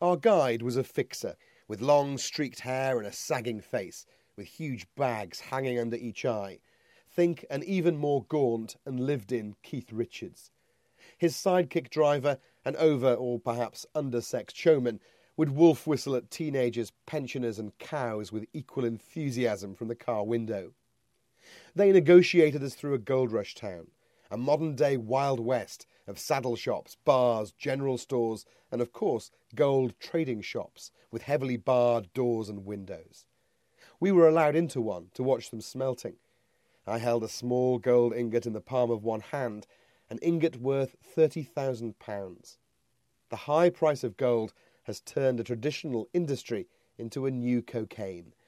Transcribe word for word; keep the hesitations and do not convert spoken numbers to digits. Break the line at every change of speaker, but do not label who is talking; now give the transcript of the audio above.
Our guide was a fixer, with long streaked hair and a sagging face, with huge bags hanging under each eye. Think an even more gaunt and lived-in Keith Richards. His sidekick driver, an over- or perhaps undersexed showman, would wolf whistle at teenagers, pensioners and cows with equal enthusiasm from the car window. They negotiated us through a gold rush town, a modern-day Wild West of saddle shops, bars, general stores and, of course, gold trading shops with heavily barred doors and windows. We were allowed into one to watch them smelting. I held a small gold ingot in the palm of one hand, an ingot worth thirty thousand pounds. The high price of gold has turned a traditional industry into a new cocaine,